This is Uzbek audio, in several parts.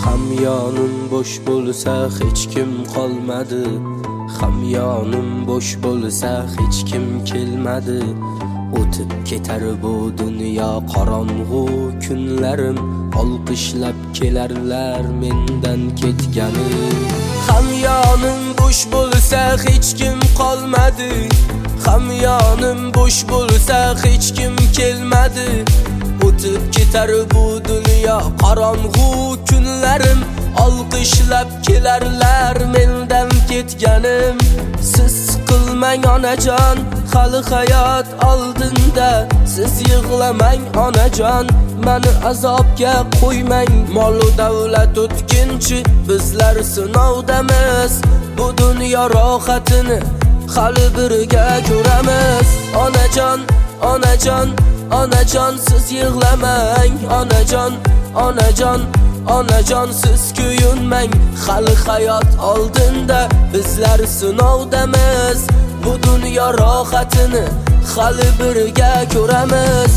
Hamyonim bo'sh bo'lsa hech kim qolmadi, hamyonim bo'sh bo'lsa hech kim kelmadi. O'tib ketar bu dunyo qorong'u kunlarim, olqishlab kelarlar mendan ketgani. Hamyonim bo'sh bo'lsa hech kim qolmadi, hamyonim bo'sh bo'lsa hech kim kelmadi. O'tib ketar bu dunyo qorong'u kunlarim, olqishlab kelarlar mendan ketganim. Siz qilmang onajon, hali hayot oldinda. Siz yig'lamang onajon, mani azobga qo'ymang. Mol-u davlat o'tkinchi, bizlar sinovdamiz. Bu dunyo rohatini hali birga ko'ramiz. Onajon, onajon, onajon, siz yig'lamang. Onajon, onajon, onajon, siz kuyunmang. Hali hayot oldinda, bizlar sinovdamiz. Bu dunyo rohatini hali birga ko'ramiz.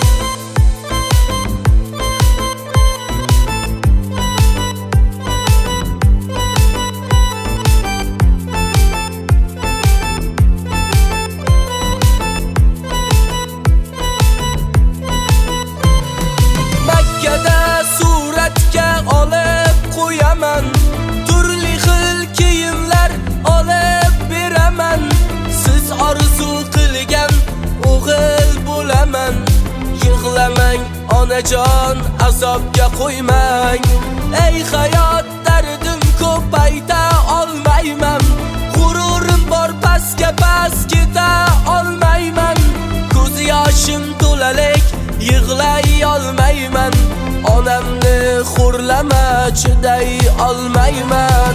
Makkada suratga olib qo'yaman, turli xil kiyimlar olib beraman. Siz orzu qilgan o'g'il bo'laman. Yig'lamang onajon, azobga qo'ymang. Ey hayot, dardim ko'payta olmayman. G'ururim bor, pastga past keta olmayman. Ko'z yoshim to'lalik, yig'lay olmayman. Onamni xo'rlama, chiday olmayman.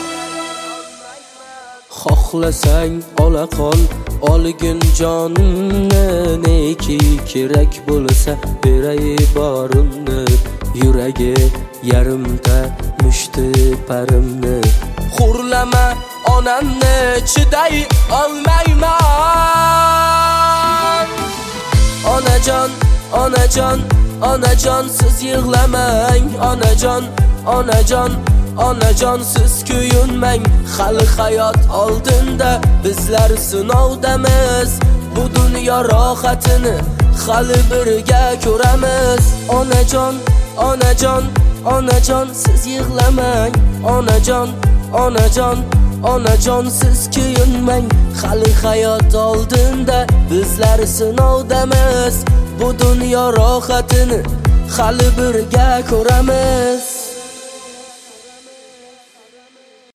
Xohlasang ola qol, olgin jonimni. Neki kerak bo'lsa beray borimni. Yuragi yarimta mushti parimni. Xo'rlama onamni, chiday olmayman. Onajon, onajon, onajon, siz yig'lamang. Onajon, onajon, onajon, siz kuyunmang. Hali hayot oldinda, bizlar sinovdamiz. Bu dunyo rohatini hali birga ko'ramiz. Onajon, onajon, onajon, siz yig'lamang. Onajon, onajon, onajon, siz kuyunmang. Hali hayot oldinda, bizlar sinovdamiz. Bu dunyo rohatini hali birga ko'ramiz.